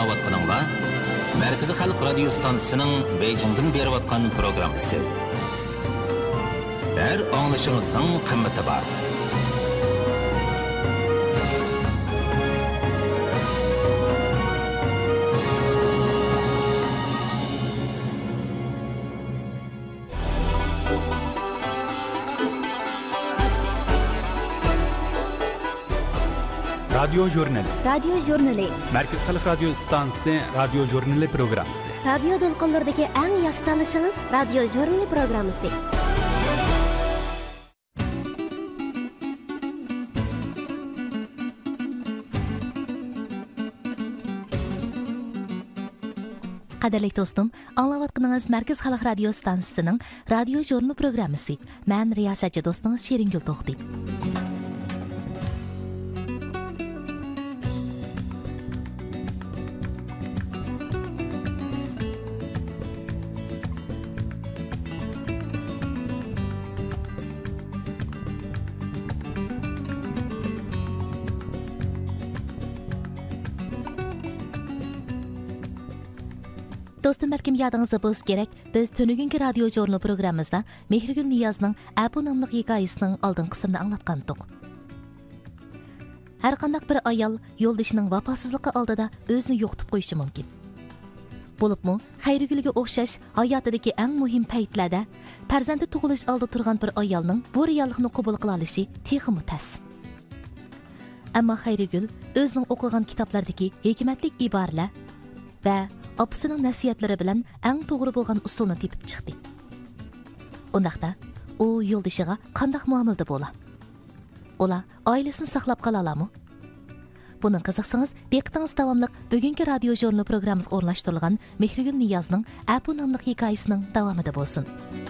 аңлаватқаныңла Merkezi Halk Radyo Stansiyasının Beijing'den beriyotgan programması. Her anlaşınızın kıymeti var. Radyo Jurnali. Radyo Jurnali. Merkez Halk Radyo Stansiyasi Radyo Jurnali programması. Radyo dolqonlaridagi eng yaxshi tanishimiz Radyo Jurnali programması. Qadirli dostum, anlayotganınız Merkez Halk Radyo Stansiyasining Radyo Jurnali programması. Men riyosatchi do'stingiz Sheringul To'xtib. Dostum, balkim yadingizda bo'lsa kerak, biz tunugungi radio jurnal programmamizda Mehrigul Niyozning Abu nomli hikoyasining oldingi qismini anglatgandik. Har qanday bir ayol yo'ldoshining vafosizligi oldida o'zini yo'qotib qo'yishi mumkin. Bo'libmi, Xayrigulga o'xshash hayotidagi eng muhim paytlarda farzandi tug'ilish oldi turgan bir ayolning bu reallikni qabul qila olishi texmi tas. Ammo Xayrigul o'zining o'qigan kitoblardagi hikmatli iboralar va opasining nasihatlari bilan eng to'g'ri bo'lgan usulni tepib chiqdi. Undaqda u yo'ldoshiga qanday muomalada bo'la? Ular oilasini saqlab qola oladimi? Buning qiziqsangiz, diqqatingiz davomli bugungi radio jurnal programmamizga o'rnashtirilgan Mehrigul Niyozning Abu nomli hikoyasining davomida bo'lsin.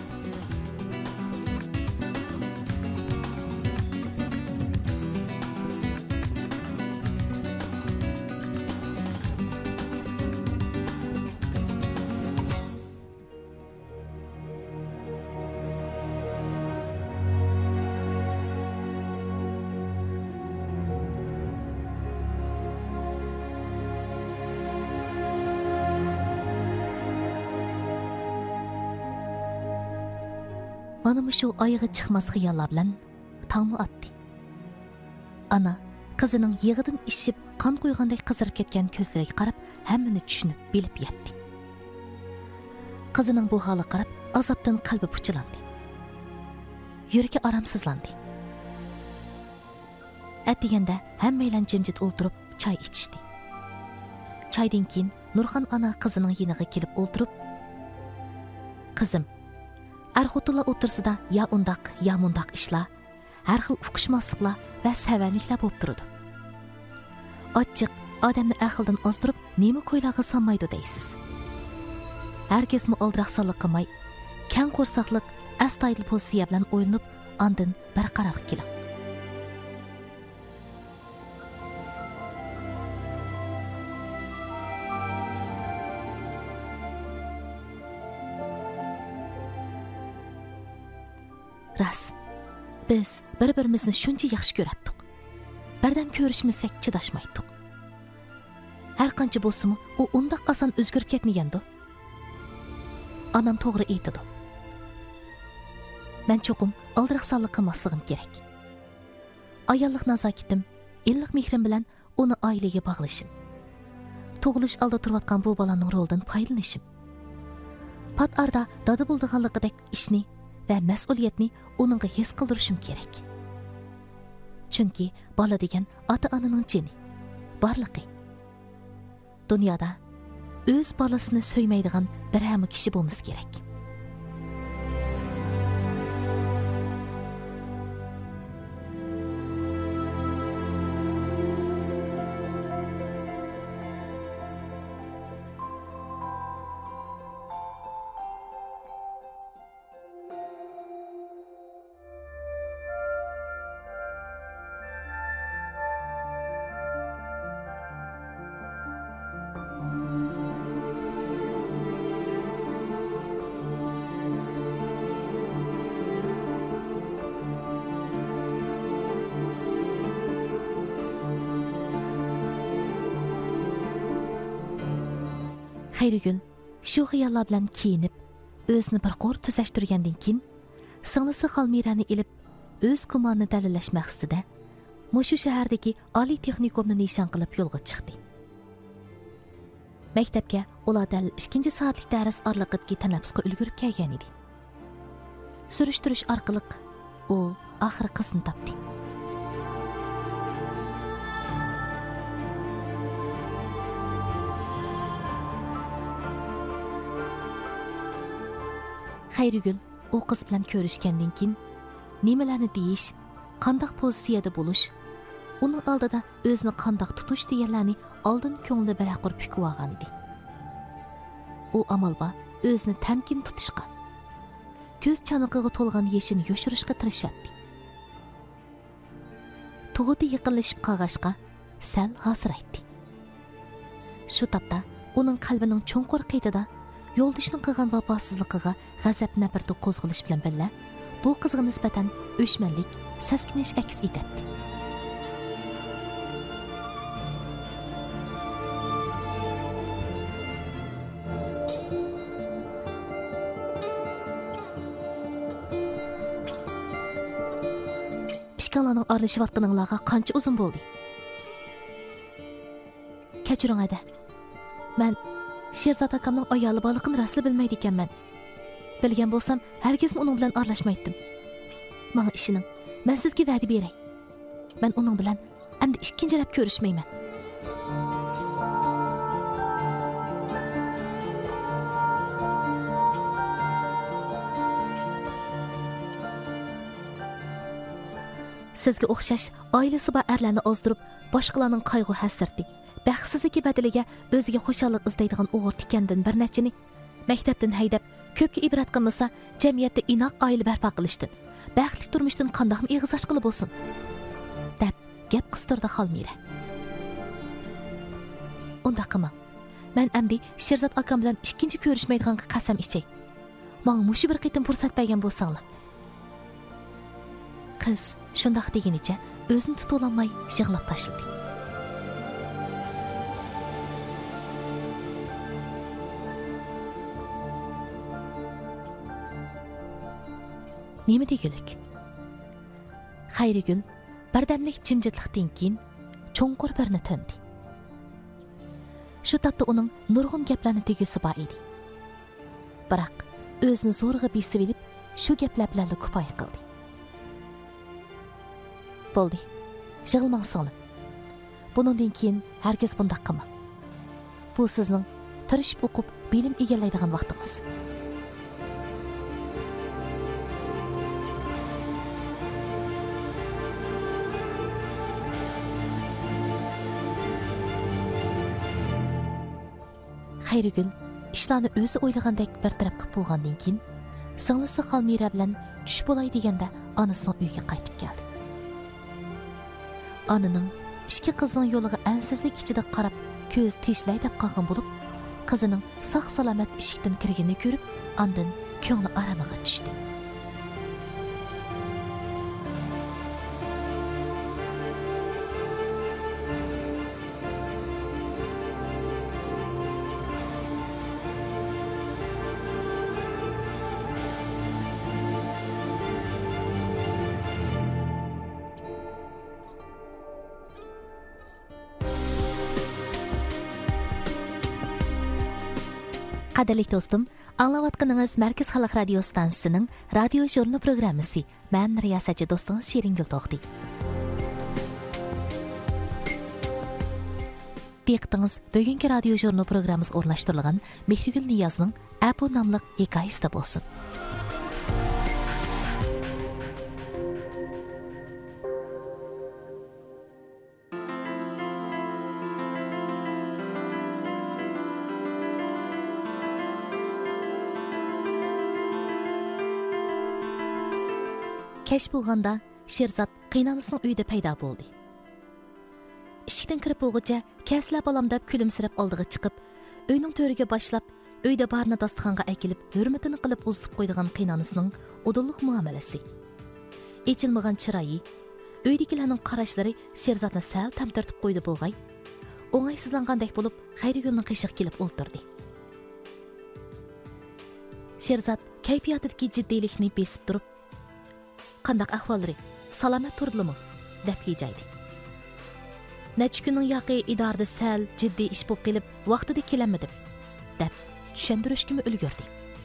Mana shu oyog'i chiqmas xiyollar bilan tongni otdi. Ana qizining yig'idan ishib, qon qo'ygandek qizarib ketgan ko'zlariga qarab, hammani tushunib, bilib yetdi. Qizining bu holiga qarab, azobdan qalbi puchilandi. Yuragi aramsizlandi. Atdiganda hammaylar jimjit o'ltirib choy ichishdi. Choydan keyin Nurxon ana qizining yiniga kelib o'ltirib, "Qizim, Ar-xotinlar o'tirsida ya undaq, ya mundaq ishlar, har xil uqishmasliklar va savanliklar bo'lib turadi. Ochiq odamni aqldan ozdirib, nima ko'ylag'i sanmaydi deysiz. Herkesmi aldraqsonlik qilmay, kang qo'rsaqlik astoydil posiya bilan o'ylanib, ondan bir qaror keling. Ras, biz bir-birimizni shuncha yaxshi ko'ratdik. Birdan ko'rishmasak chidashmaydik. Har qancha bo'lsa-mu, u undaq oson o'zgarib ketmagandi. Onam to'g'ri aytdi. Men cho'qim aldiraqsonlik qilmasligim kerak. Ayollik nazokatim, illiq mehrim bilan uni oilaga bog'lashim. Tug'ilish oldi turayotgan bu bolaning rolidan foydalanishim. Pat arda dada bo'lganligidek ishni va mas'uliyatni uningga his qildirishim kerak. Chunki bola degan ota-onaning jini, borliqi. Dunyoda o'z bolasini so'ymaydigan bir ham kishi bo'lmasa kerak. Xayrigül shu xiyollar bilan kiyinib, o'zini bir qo'r tuzashtirgandan keyin singlisi Xalmirani ilib, o'z gumonini dalillash maqsadida mushu shahardagi oliy texnikumni nishon qilib yo'lga chiqdi. Maktabga ular dal 2 soatlik dars oraliqidagi tanaffusga ulgurib kelgan edi. Surishtirish orqali u oxiri qizni topdi. Xayrigül u qiz bilan ko'rishgandan keyin nimalarni deyish, qanday pozitsiyada bo'lish, uning oldida o'zini qanday tutish deganlarni oldin ko'nglida baraqur fikr olgan edi. U amalba o'zini tamkin tutishga, ko'z chanoqiga to'lgan yeshini yoshirishga tirishadi. Tug'uti yaqinlashib qolg'ashqa sal hasiraydi. Shu topda uning qalbining cho'nqur qiytida yo'ldishining qilgan vafosizligiga g'azab nafrati qo'zg'alish bilan birga bu qizga nisbatan o'chmanlik, saskinish aks etadi. Ishkanlarning aralashayotganinglarga qancha uzun bo'ldi? Kechiring ada. Men Sherzod akamning ayoli borligini rasli bilmaydi ekanman. Bilgan bo'lsam, hargizmi uning bilan aralashmaydim. Menga ishining, men sizga va'da beray. Men uning bilan endi ikkinchilab ko'rishmayman. Sizga o'xshash oilasi bor erlarni ozdirib, boshqalarning qayg'u hasrati, baxtsizligi badaliga o'ziga xushalik izlaydigan o'g'ir tikandan bir nechini maktabdan haydab, ko'pga ibrat qilmasa, jamiyatda inoq oila barpo qilishdan, baxtli turmushdan qandoqmi eg'iz ochqili bo'lsin, deb gap qistirdi Xalmira. Unda qilmang. Men endi Sherzod akam bilan ikkinchi ko'rishmaydiganga qasam ichay. Menga mushu bir qitim fursat bergan bo'lsanglar. Qiz shundoq degenicha o'zini tutolmay yig'lab tashladi. Nima degilik? Xayrigül birdamlik jimjitlikdan keyin cho'nqur birni tindi. Shu topda uning nurg'un gaplarni tegisi bor edi. Biroq o'zini zo'rg'a besib olib, shu gaplar bilan kifoya qildi. Bo'ldi. Yig'ilmang singlim. Bundan keyin hargiz bunday qilmang. Bu sizning tirishib o'qib, bilim egallaydigan vaqtingiz. Xayrigül ishlarni o'zi o'ylagandek bir taraf qilib bo'lgandan keyin singlisi Xalmira bilan tush bo'lay deganda onasining uyiga qaytib keldi. Ananing ikki qizning yo'liga ansizlik ichida qarab ko'z tishlay deb qolgan bo'lib, qizining sog' salomat eshikdan kirganini ko'rib, ondan ko'ngli aramaga tushdi. Qadrli do'stim, anglayotganingiz Markaz Xalq radio stansiyasining radio jurnal programmasi. Men riyosatchi do'stingiz Sheringul To'xti. Diqqatingiz bugungi radio jurnal programmasi o'rnashtirilgan Mehrigul Niyozning Abu nomli hikoyasida bo'lsin. Kech bo'lganda Sherzod qiynanisining uyida paydo bo'ldi. Eshikdan kirib bo'lguncha "Kasla bolam" deb kulimsirab oldiga chiqib, uyning to'riga boshlab, uyda barni dasturxonga akilib, hurmatini qilib uzitib qo'ydigan qiynanisining o'dillik muomalasi. Echilmagan chiroyi, uydagilarning qarashlari Sherzodni sal tamtirtib qo'ydi bo'lg'ay. O'ng'aysizlangandek bo'lib, Xayrigulning qishiq kelib o'ltirdi. Sherzod kayfiyatidagi jiddiylikni besib turib, "Qandaq ahvollari? Salomat turdimi?" deb hijaydi. "Necha kunning yoqi idorada sal jiddiy ish bo'lib qilib, vaqtida kelamadim" deb tushuntirishga ulgurdi.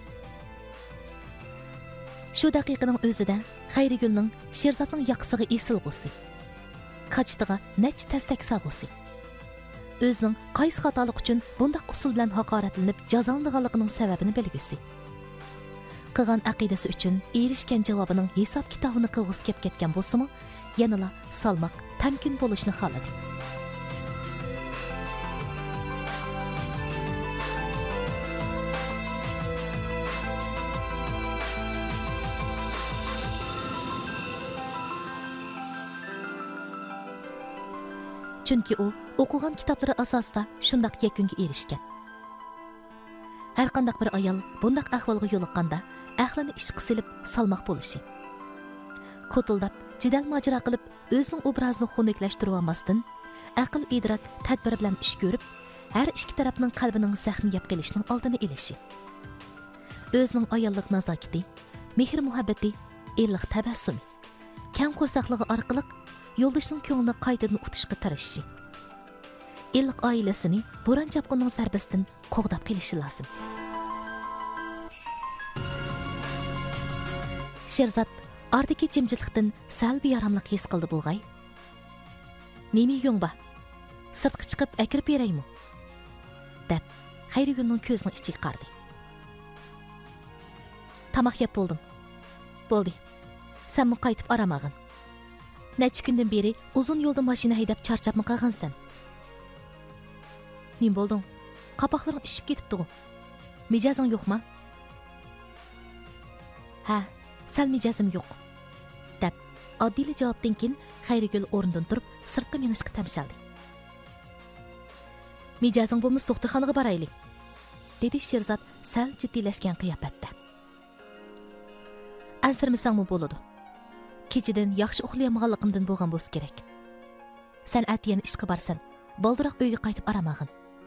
Shu daqiqaning o'zida Xayrigulning Sherzodning yoqasiga esilg'usi, kachtiga necha tastak sag'usi, o'zining qaysi xatolik uchun bundaq usul bilan haqoratlanib jazolanganligining sababini bilgusi, qilgan aqidasi uchun erishgan javobining hisob kitobini qilg'isi kelib ketgan bo'lsa-mu, yanala salmoq tamkin bo'lishni xohladi. Chunki u o'qigan kitoblari asosida shundaq yakunga erishgan. Har qanday bir ayol bundaq ahvolga yo'liqqanda aqlini ishqa silib salmoq bo'lishi, ko'tildab jidal majra qilib o'zining obrazini xunuklashtira olmasdan, aql idrok tadbir bilan ish ko'rib, har ikki tarafning qalbining zaxmi yeb qilishning oldini olishi, o'zining ayollik nazokati, mehr muhabbati, iliq tabassumi, kang qo'rsaqligi orqali yo'ldoshining ko'nglini qaytadan utishga tirishishi, iliq oilasini bo'ron chapqinning zarbasidan qo'g'dab qilishi lozim. Sherzod ardiki jimjitlikdan sal beyaramlik his qildi bo'lg'ay. "Nima yo'ngba? Sirtqa chiqib akirib beraymi?" deb Xayrigulning ko'zining ichiga qaradi. "Tamoq yeb bo'ldim. Bo'ldi. Senmi qaytib aramag'in. Necha kundan beri uzun yo'lda mashina haydab charchabmi qolgansan? Nim bo'lding? Qapoqlaring ishib ketibdi-ku. Mijozing yo'qmi?" "Ha, sal mijozim yo'q" deb oddiy javobdan keyin Xayrigul o'rnidan turib sirtqa minishga tamshaldi. "Mijozing bo'lmasa doktorxonaga boraylik", dedi Sherzod sal jiddiylashgan qiyofatda. "Ansirmasangmi bo'ladi. Kechidan yaxshi uxlayolmaganligimdan bo'lgan bo'lsa kerak. Sen atiyan ishga borsan, boldiroq uyga qaytib aramag'in."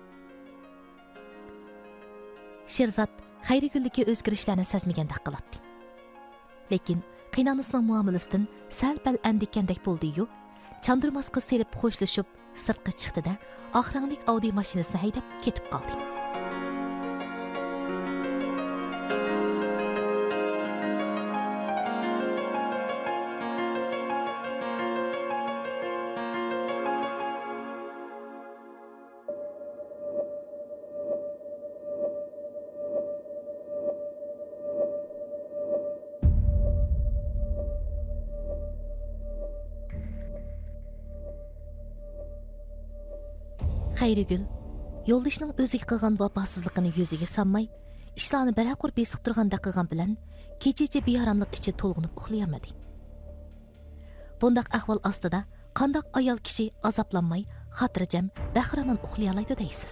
Sherzod Xayriguldagi o'zgarishlarni sezmagandek qiladi. Lekin qiynonisining muomalasidan sal-pal andikandek bo'ldi-yu, chandirmasqa selib xo'shlashib sirtqa chiqdi-da, oxiranglik Audi mashinasini haydab ketib qoldi. Xayrigul yo'ldoshining o'ziga qilgan vafosizligini yuziga solmay, ishlarni baraqur besiq turganda qilgan bilan kechicha beyaramlik ichi to'lg'inib uxlayolmadi. Bundaq ahvol ostida qandoq ayol kishi azoblanmay, xotirjam, bahramon uxlay oladi deysiz?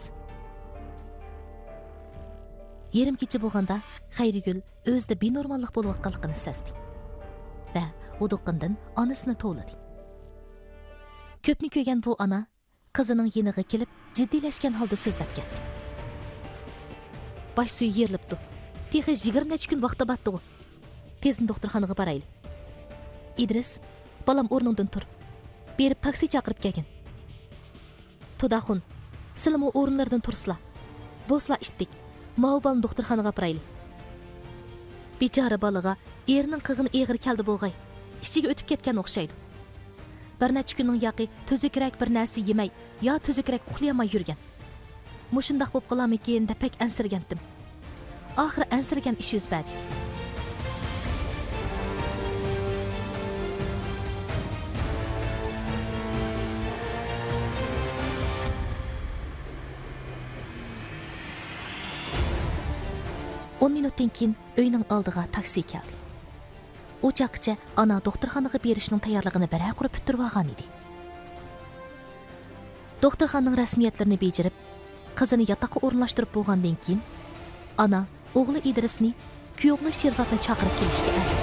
Yarim kecha bo'lganda Xayrigul o'zida benormallik bo'layotganligini sezdi va uduqindan onasini to'ladi. Ko'pni ko'rgan bu ona qizining yeniga kelib, jiddiylashgan holda so'zlab ketdi. "Bosh suyi yerilibdi. Texi 20 necha kun vaqti batdi. Tezin doktorxonaga boraylik. Idris, balam o'rningdan tur. Berib taksi chaqirib kelgin. To'daxun, sizlarmi o'rinlardan tursizlar. Bo'slar ishdik. Mavbal doktorxonaga boraylik." Bechora balaga erining qig'ini eg'ir keldi bo'lg'ay. Ichiga o'tib ketgan o'xshaydi. Bir necha kunning yoqi tuzukrak bir narsa yemay, yo tuzukrak uxlayolmay yurgan. Mushundaq bo'lib qolarmikin deb pek ansirgandim. Oxiri ansirgan ish yuz berdi. On minutdan keyin uyning oldiga taksi keldi. U chaqcha ana doktorxonaga berishning tayyorligini baraqur bitirib olgan edi. Doktorxonaning rasmiyatlarini bejirib, qizini yotoqqa o'rinlashtirib bo'lgandan keyin ana o'g'li Idrisni, kuyovni Sherzodni chaqirib kelishga erishdi.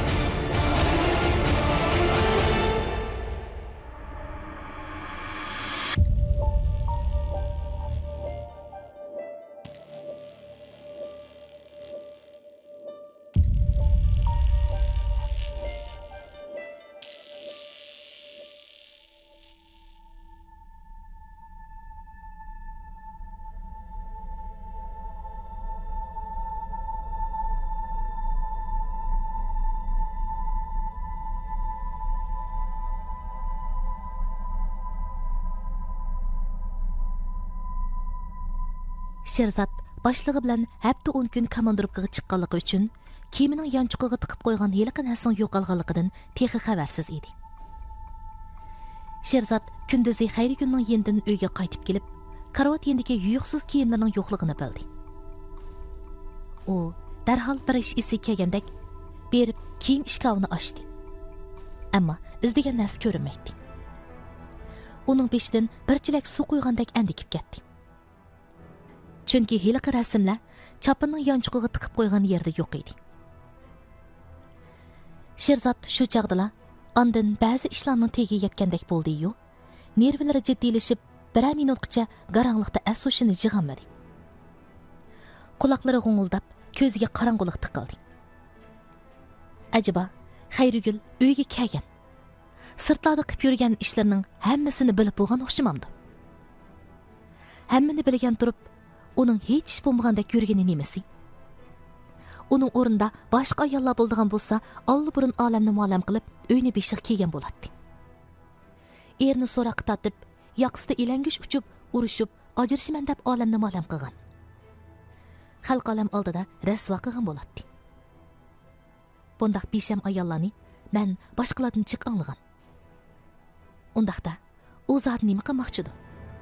Sherzod boshlig'i bilan hafta 10 kun komandirovkaga chiqqanligi uchun kemining yanchuqiga tiqib qo'ygan heliqi narsaning yo'qolganligidan texi xabarsiz edi. Sherzod kunduzi Xayrigulning yendan uyga qaytib kelib, karvat yendagi yuyuqsiz kiyimlarining yo'qligini bildi. U darhol bir ish esi kelgandek berib kiyim ishkavini ochdi. Ammo izdegan narsa ko'rinmaydi. Uning beshidan bir chelak suv qo'ygandek andikib ketdi. Chunki heliqi rasmlar chopinning yanchuqiga tiqib qo'ygan yerda yo'q edi. Sherzod shu chaqdala ondan ba'zi ishlarning tegiga yetgandek bo'ldi-yu, nervlari jiddiylashib, bir minutgacha garanglikda asosini jig'anmadi. Quloqlari g'ung'ildab, ko'ziga qorong'ulik tiqildi. Ajaba, Xayrigul uyga kelgan. Sirtlarda qilib yurgan ishlarning hammasini bilib bo'lgan o'xshamamdi. Hammani bilgan turib, uning hech ish bo'lmagandek yurgani nimasi? Uning o'rnida boshqa ayollar bo'lgan bo'lsa, allburun olamni ma'lum qilib, uyni beshiq kelgan bo'ladi. Erini so'roqqa tatib, yoqsida elangish uchib, urushib, ajrashiman deb olamni ma'lum qilgan. Xalq olam oldida rasvo qilgan bo'ladi. Bundaq besham ayollarni men boshqalardan chiq anglagan. Undaqda u zot nima qilmoqchidir?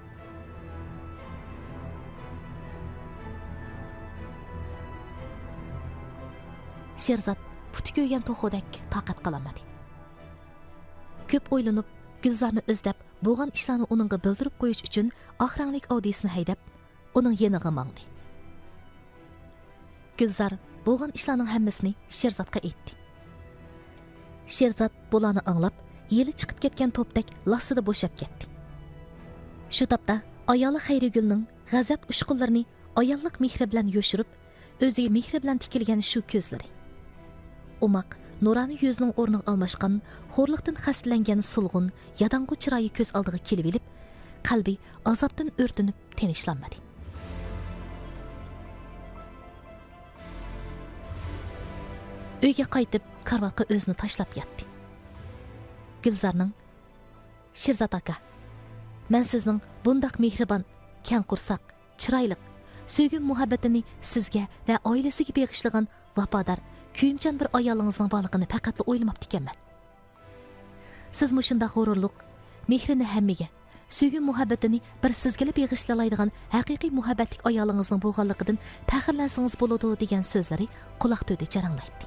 Sherzod puti ko'ygan to'xodek toqat qilolmadi. Ko'p o'ylanib, Gulzorni izlab, bo'lgan ishlarni uningga bildirib qo'yish uchun oxranlik audiyasini haydab, uning yeniga mangdi. Gulzor bo'lgan ishlarning hammasini Sherzodga aytdi. Sherzod bularni anglab, yeli chiqib ketgan to'pdek lassida bo'shab ketdi. Shu topda ayoli Xayrigulning g'azab ushqunlarini ayollik mehri bilan yo'shirib, o'ziga mehri bilan tikilgan shu ko'zlari. Umaq, nurani yuzining o'rniga almashgan, xo'rliqdan xastalangan sulg'un, yadang'u chiroyi ko'z oldiga kelib elib, qalbi azobdan o'rtinib tinchlanmadi. Uyga qaytib, karvatga o'zini tashlab yotdi. Gulzorning: "Sherzod aka, men sizning bundaq mehribon, keng qursoq, chiroyli, sevgi muhabbatini sizga va oilasiga bag'ishlagan vafodor, kuyimchan bir ayolingizning borligini faqat o'ylamabdi ekanman. Siz mushunda g'ururlik, mehrini hammaga, sevgi muhabbatini bir sizga bag'ishlaydigan haqiqiy muhabbatlik ayolingizning bo'lganligidan faxrlansangiz bo'ladi" degan so'zlari quloq to'da jaranglaydi.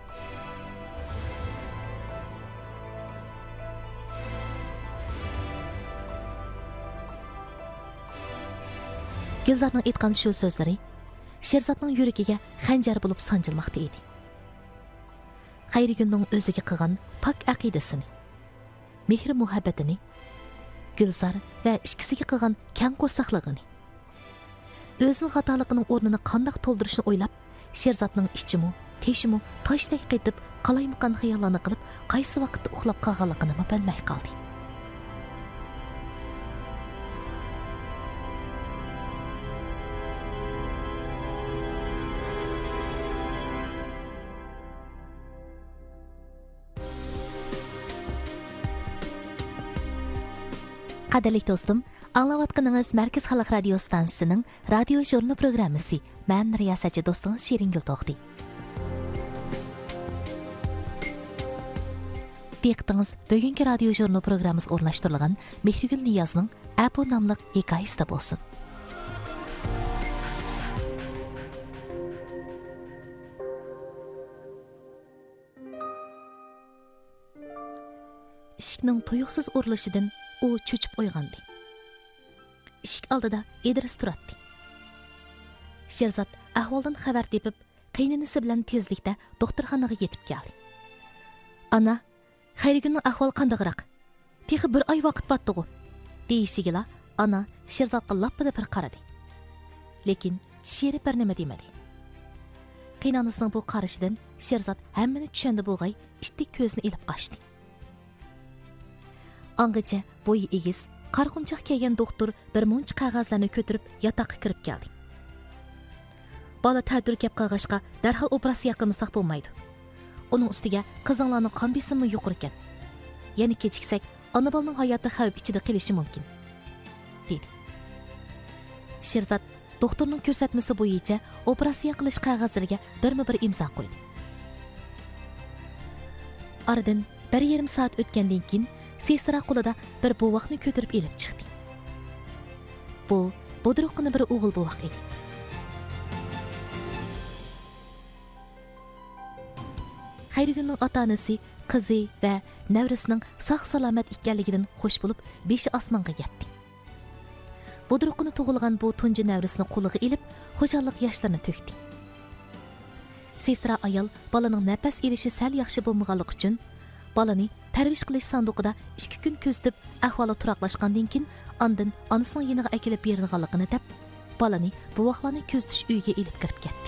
Gulzorning aytgan shu so'zlari Sherzodning yuragiga xanjar bo'lib sanjilmoqda edi. Xayrigulning o'ziga qilgan pok aqidasini, mehr muhabbatini, Gulzor va ikkisiga qilgan kang qo'rsoqligini, o'zining xatoligining o'rnini qanday to'ldirishni o'ylab, Sherzodning ichimi, teshimi toshdek qaytib, qalaymaqan xayollarni qilib, qaysi vaqtda uxlab qolganligini bilmay qoldi. Qadirli do'stim, anglayotganingiz Markaz Xalq radio stansiyasining radio jurnal programmasi. Men riyosatchi do'stingiz Sheringul To'xti. Diqqatingiz bugungi radio jurnal programmamiz o'rnashtirilgan Mehrigul Niyozning Apu nomli hikoyasida bo'lsin. Eshikning tuyuqsiz urilishidan u cho'chib uyg'ondi. Eshik oldida Idris turadi. Sherzod ahvoldan xabar tepib, qiynanisi bilan tezlikda doktorxonaga yetib keldi. "Ana, Xayrigulning ahvoli qandayroq? Texi bir oy vaqt batdi-ku" deyishigila, ana Sherzodga lappida bir qaradi. Lekin sheri bir nima demadi. Qiynanisining bu qarashidan Sherzod hammani tushandi bo'lg'ay, ishtik ko'zini ilib qochdi. Angacha bo'yi egiz, qarqunchaq kelgan doktor bir munch qog'ozlarni ko'tarib yotoqqa kirib keldi. Bola ta'dir kelib qolg'ashqa darhol operatsiya qilmasak bo'lmaydi. Uning ustiga qizinglarning qon besimi yuqori ekan. Yana kechiksak, ona bolaning hayoti xavf ichida qolishi mumkin, dedi. Sherzod doktorning ko'rsatmasi bo'yicha operatsiya qilish qog'ozlariga birma-bir imzo qo'ydi. Aradan 1,5 soat o'tgandan keyin sestra qo'lida bir bovoqni ko'tarib elib chiqdi. Bu bodruqni bir o'g'il bovoq edi. Xayrigulning ota-onasi qizi va navrasining sog'-salomat ekanligidan xush bo'lib, beshi osmonga yetdi. Bodruqni tug'ilgan bu tunji navrasini qo'liga ilib, xo'shallik yoshlarini to'kdi. Sestra ayol balaning nafas elishi sal yaxshi bo'lmaganligi uchun balani tarvish qilish sanduqida 2 kun ko'zitib, ahvoli turaqlashgandan keyin ondan onasining yeniga akilib berilganligini deb, balani bovoqlarni ko'zitish uyiga ilib kirib ketdi.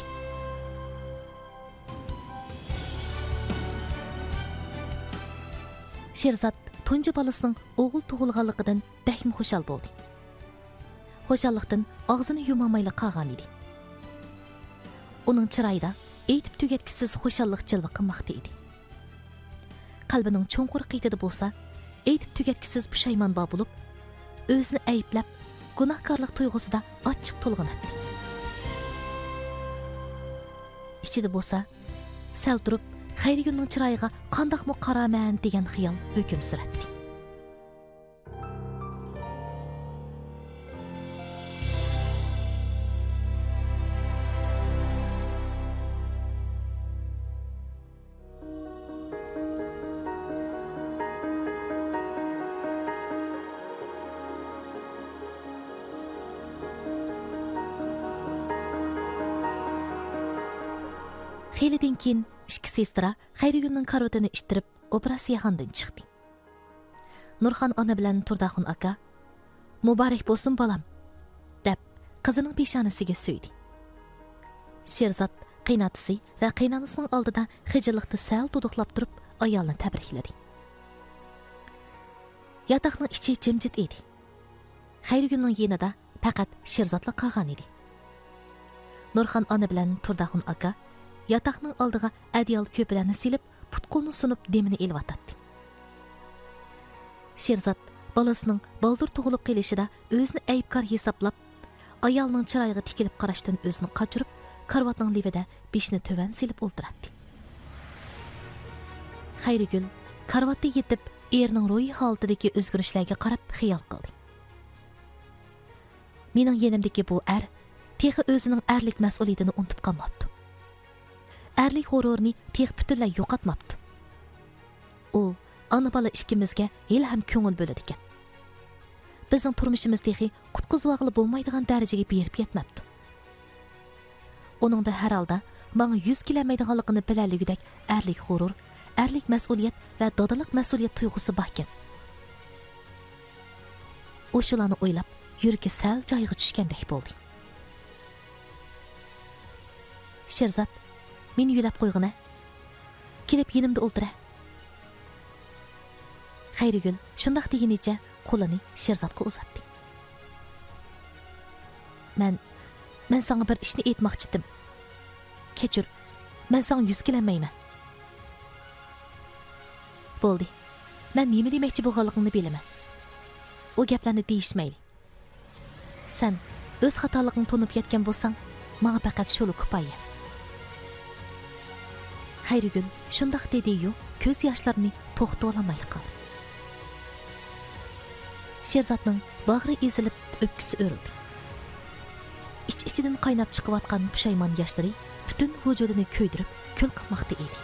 Sherzod tunji balasining o'g'il tug'ilganligidan bakmi xushal bo'ldi. Xo'shallikdan og'zini yumamayli qolgan edi. Uning chiroyida aytib tugatkisiz xushallik jilva qilmoqda edi. Qalbining cho'nqur qiytida bo'lsa, aytib tugatkisiz pushaymon bo'lib, o'zini ayblab, gunohkorlik tuyg'usida ochiq to'lg'anadi. Ichida bo'lsa, sal turib, Xayrigulning chiroyiga qandoqmi qaraman degan xiyol hukm suratdi. Xeylidan keyin ikki sestra Xayrigulning karotini ishtirib operatsiyaxonadan chiqdi. Nurxon ona bilan Turdaxun aka "Muborak bo'lsin bolam" deb qizining peshonasiga so'ydi. Sherzod qaynotasi va qaynonasining oldida xijillikda sal duduqlab turib ayolni tabrikladi. Yotoqning ichi jimjit edi. Xayrigulning yonida faqat Sherzodla qolgan edi. Nurxon ona bilan Turdaxun aka yotoqning oldiga adyol ko'plarni silib, putqulni sunib demini elib atadi. Sherzod balasining baldur tug'ilib qelishida o'zini aybkor hisoblab, ayolning chiroyiga tikilib qarashdan o'zini qochirib, karvatning levida beshini to'van silib o'ltiradi. Xayrigul karvatda yetib, erining ro'yi holatidagi o'zgarishlarga qarab xiyol qildi. Mening yenimdagi bu texi o'zining erlik mas'uliyatini unutib qolmabdi. Erlik g'ururni tex butunlay yo'qotmabdi. U ana bola ikkimizga hali ham ko'ngil bo'ladi ekan. Bizning turmushimiz texi qutqizvog'ili bo'lmaydigan darajaga berib yetmabdi. Uningda har holda menga 100 kelmaydiganligini bilaligidek erlik g'urur, erlik mas'uliyat va dodalik mas'uliyat tuyg'usi bor ekan. U shularni o'ylab, yuragi sal joyiga tushgandek bo'ldi. Sherzod meni yo'lab qo'yg'ina. Kelib yenimda o'ltira. Xayrigul shundoq degenicha qo'lini Sherzodga uzatdi. Men senga bir ishni aytmoqchi edim. Kechir. Men senga 100 kelmayman. Bo'ldi. Men nima demoqchi bo'lganligimni bilaman. O gaplarni deyishmayli. Sen o'z xatoligingni to'nib yetgan bo'lsang, menga faqat shulu kifoya. Xayrigul shundoq dedi-yu, ko'z yoshlarini to'xtatib olmay qoldi. Sherzodning bag'ri ezilib, o'pkisi o'rildi. Ich-ichidan qaynab chiqayotgan pushaymon yoshlari butun vujudini kuydirib, kul qilmoqda edi.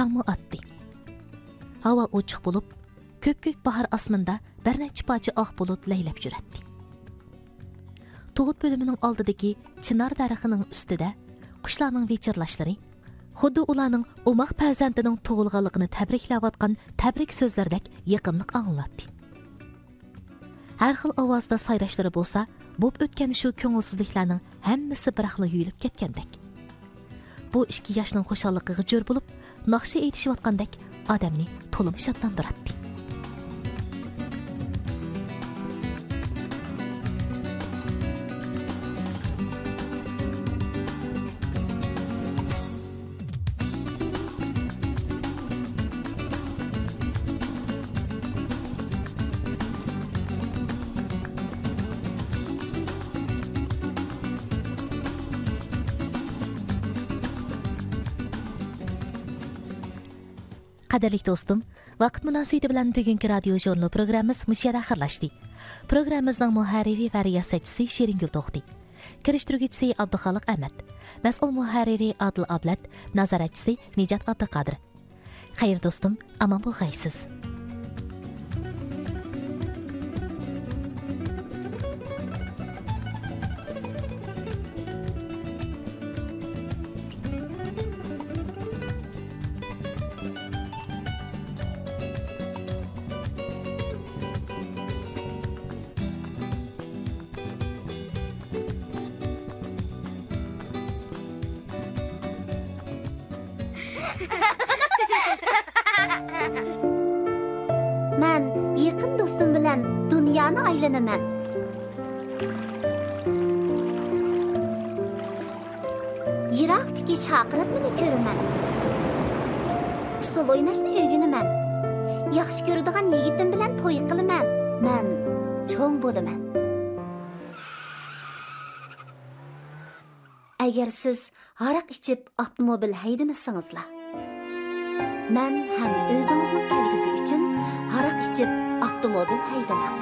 tangmi atdi. Havo ochiq bo'lib, ko'p-ko'k bahar osmonda bir necha parcha oq bulut laylab yuratdi. Tug'ut bo'limining oldidagi chinar daraxining ustida qushlarning vichirlashlari xuddi ularning umoq farzandining tug'ilganligini tabriklayotgan tabrik so'zlardek yoqimli anglatdi. Har xil ovozda sayrashlari bo'lsa, bo'p o'tgan shu ko'ngilsizliklarning hammasi biraqla yuyilib ketgandek. Bu 2 yoshning xushalligiga jo'r bo'lib, naqsha aytishayotgandek odamni to'lim shodlantiradi. Qadirli do'stim, vaqt munosabati bilan bugungi radio jurnal programmamiz mushada oxirlashdi. Programmamizning muharriri va riyosatchisi Sheringul To'xti, kirishtiruvchisi Abduxoliq Ahmad, mas'ul muharriri Adil Ablat, nazoratchisi Nijat Abduqodir. Xayr do'stim, omon bo'lg'aysiz. Men yaqin do'stim bilan dunyoni aylanaman. Yiroqdagi shaqiratmani ko'raman. Usul o'ynashni o'rganaman. Yaxshi ko'radigan yigitim bilan to'y qilaman. Men cho'ng bo'laman. Agar siz aroq ichib avtomobil haydamasangizlar, men ham o'zingizning kelgusi uchun aroq ichib avtomobil haydaman.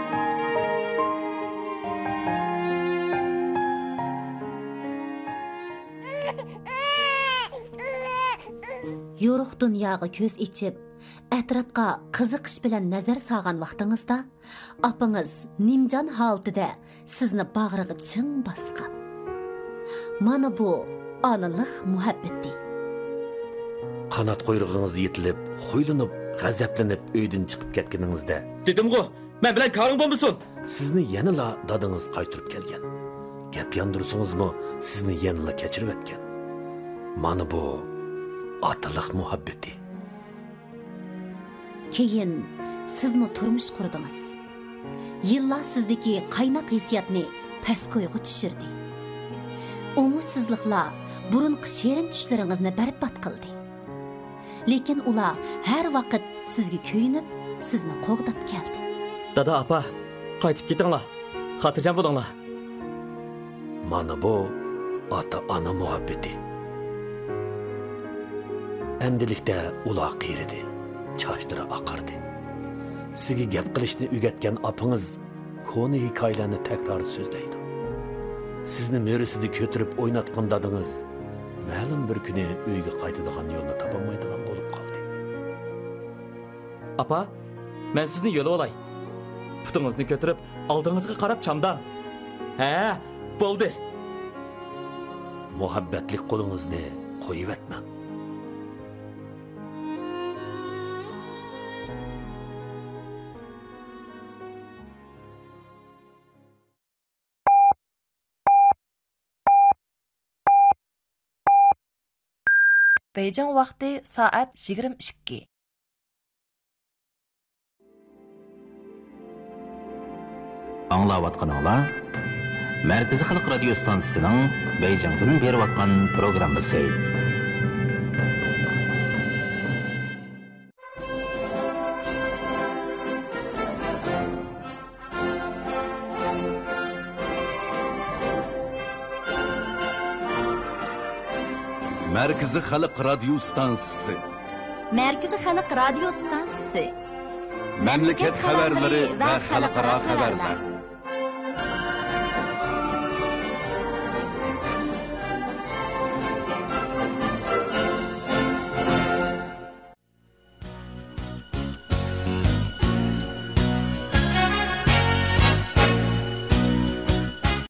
Yo'ruq dunyoga ko'z ichib, atrofga qiziqish bilan nazar solgan vaqtingizda, opingiz nimjon holatida sizni bag'riga ching bosgan. Mana bu onalik muhabbati. Qanat qo'yrug'ingiz yetilib, xo'ylanib, g'azablanib uydan chiqib ketganingizda, dedim-ku, men bilan ko'ring bo'lmasin. Sizni yanala dadingiz qaytirib kelgan. Gap yandirsingizmi, sizni yanala kechirib o'tgan. Mana bu otalik muhabbati. Keyin sizmi turmush qurdingiz. Yillar sizdagi qaynoq hissiyotni pastgo'yga tushirdi. Umutsizliklar burunqi sherin tushlaringizni barbod qildi. Lekin ular har vaqt sizga kuyinib, sizni qo'g'dab keldi. Dada apa, qaytib ketinglar. Xotirjam bo'linglar. Mana bu ota-ona muhabbati. Endilikda ular qiyirdi, chochlari oqardi. Sizga gap qilishni o'rgatgan opingiz koni hikoyalarni takror so'zlaydi. Sizni mo'risida ko'tirib o'ynatgan dadingiz ma'lum bir kuni uyga qaytadigan yo'lni topolmaydigan bo'lib qoldi. Apa, men sizni yo'lga olay. Putingizni ko'tirib, oldingizga qarab chamdan. Ha, bo'ldi. Muhabbatlik qo'lingizni qo'yib etmang. Beijing vaqti soat 22. Anglayotganinglar Markaziy Xalq radio stansiyasining Beijingdan berib atgan programmasi. Markaziy Xalq radio stansiyasi. Markaziy Xalq radio stansiyasi. Mamlakat xabarlari va xalqaro xabarlar.